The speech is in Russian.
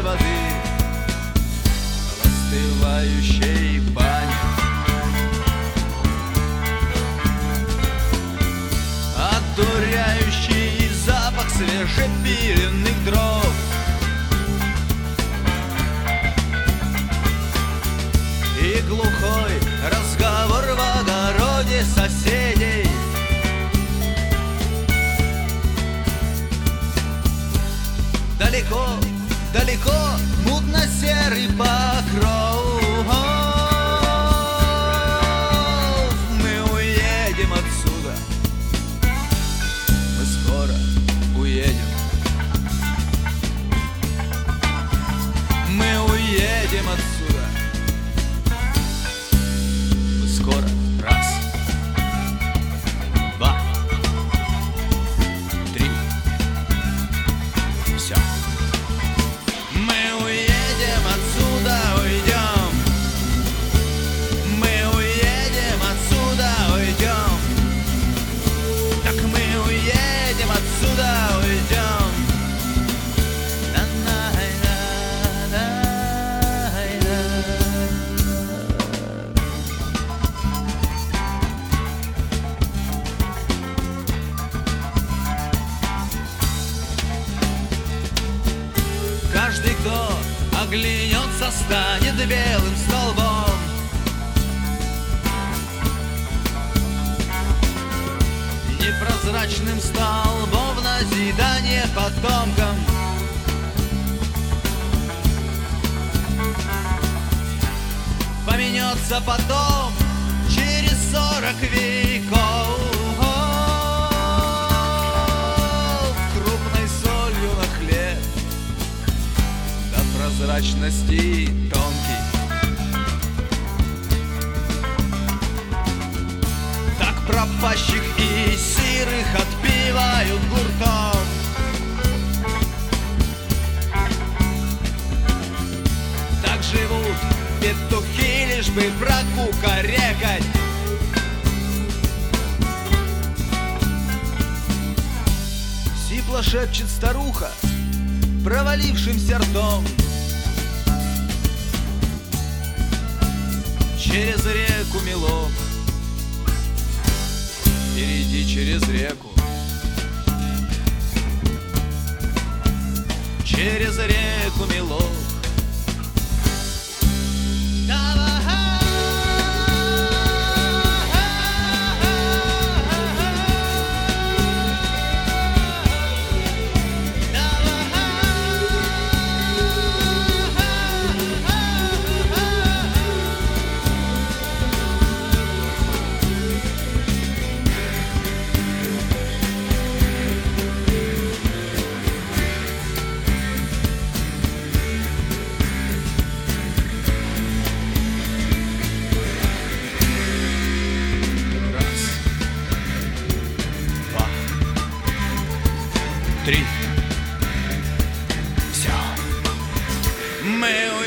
воды в остывающей бане. Одуряющий запах свежепиленных дров и глухой разговор в огороде соседей. Далеко, далеко мутно-серый покров. Мы уедем отсюда, мы скоро уедем. Мы уедем отсюда, мы скоро. Раз, два, три. Все. Мы уедем отсюда, уйдем. Мы уедем отсюда, уйдем. Так мы уедем отсюда, уйдем. Каждый, кто оглянется, станет белым столбом. Непрозрачным столбом в назидание потомкам. Поменется потом через 40 веков. Крупной солью на хлеб до прозрачности тонкий. Так пропащих и сырых отпивают гуртом. Так живут петухи, лишь бы прокукарекать. Сипло шепчет старуха провалившимся ртом. Через реку мело, перейди через реку. Через реку мело. Три. Все. Мы